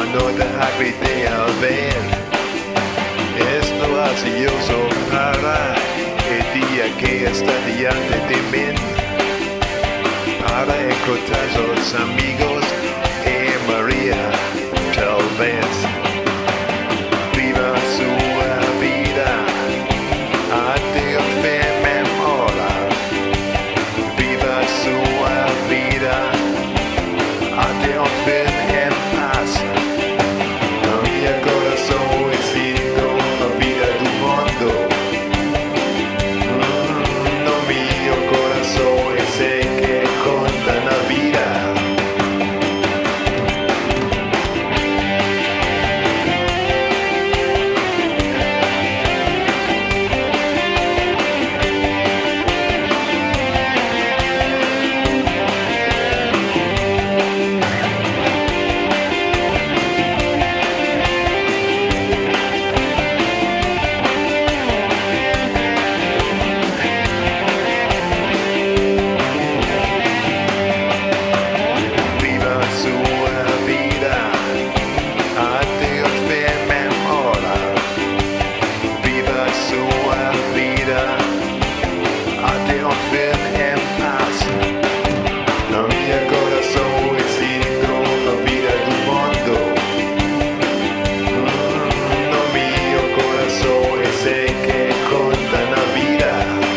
notte agridea al ver. Esto ansioso para el día que está diante de mí. Para encontrar los amigos y María, tal vez. Viva su vida, adiós fe memora. Viva su vida, adiós fe en paz. Mi corazón es sido la vida del mundo. No mi corazón es el que conta la vida. Viva su vida, adiós fe memora. Viva su vida, adiós fe en paz. No mi corazón es sido la vida del mundo. No mi corazón es el que conta la vida.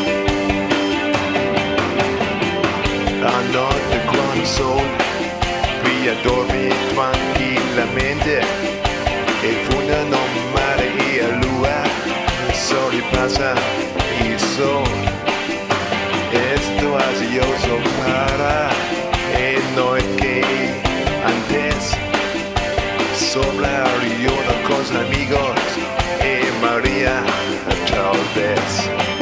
La notte quando il sole brilla dormi tranquillamente e fondono mare e a lua sobrepasa il sol. Esto ansioso para el noi que antes sobrevivió con sus amigos y María tal vez.